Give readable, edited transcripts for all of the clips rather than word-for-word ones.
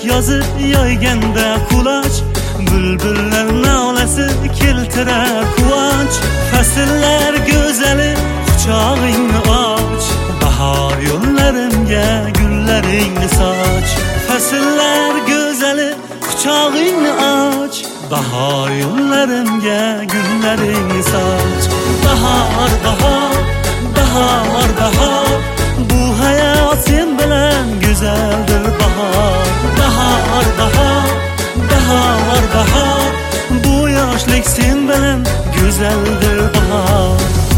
yozib yoyganda qulash, bülbüller nolasi keltirar quvonch. Fasllar go'zali quchog'ingni och, bahor yo'llarimga gullaringni soch. Fasllar go'zali quchog'ingni och, bahor yo'llarimga gullaringni soch. Bahor, bahor, bahor, bahor, bu hayot sen bilan go'zaldir bahor. Bahor, bahor, bahor, bahor, bu yoshlik sen bilan go'zaldir bahor.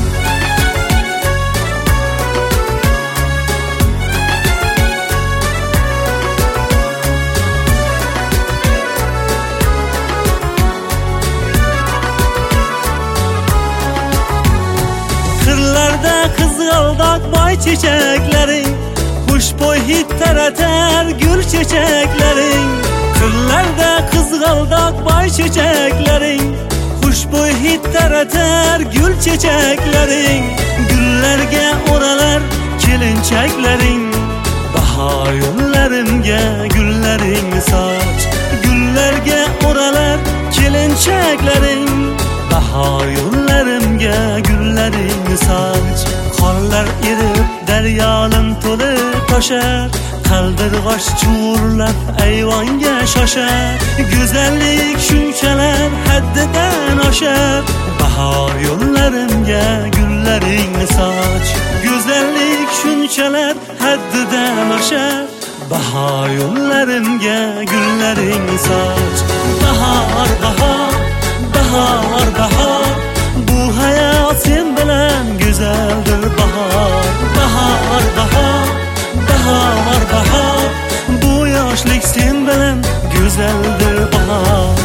Qirlarda qizg'aldoq boy chechaklaring, xushbo'y hid taratar gul chechaklaring. Qirlarda qizg'aldoq boy chechaklaring, xushbo'y hid taratar gul chechaklaring. Gullarga o'ralar kelinchaklaring, bahor yo'llarimga gullaringni soch. Gullarga o'ralar kelinchaklaring, bahor yo'llarimga gullaringni soch. Qorlar erib daryolim to'lib toshar, qaldirg'och chuvurlab ayvonga shoshar. Go'zallik shunchalar haddidan oshar, bahor yo'llarimga gullaringni soch. Go'zallik shunchalar haddidan oshar, bahor yo'llarimga gullaringni soch. Bahor, bahor, bahor, bahor, bu hayot sen bilan go'zaldir bahor. Bahor, bahor, bahor, bahor, bu yoshlik sen bilan go'zaldir bahor.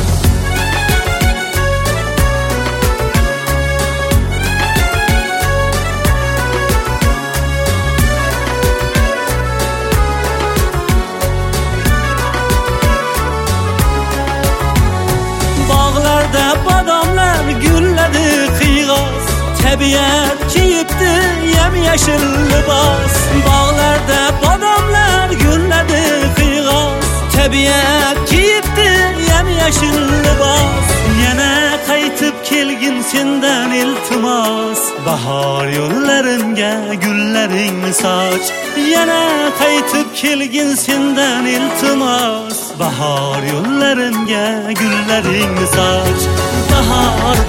Bog'larda bodomlar gulladi qiyg'os, tabiat kiyibdi yam-yashil libos. Bog'larda bodomlar gulladi qiyg'os, tabiat kiyibdi yam-yashil libos. Yana qaytib kelgin sendan iltimos, bahor yo'llarimga gullaringni soch. Yana qaytib kelgin sendan iltimos, bahor yo'llarimga gullaringni soch. Bahor,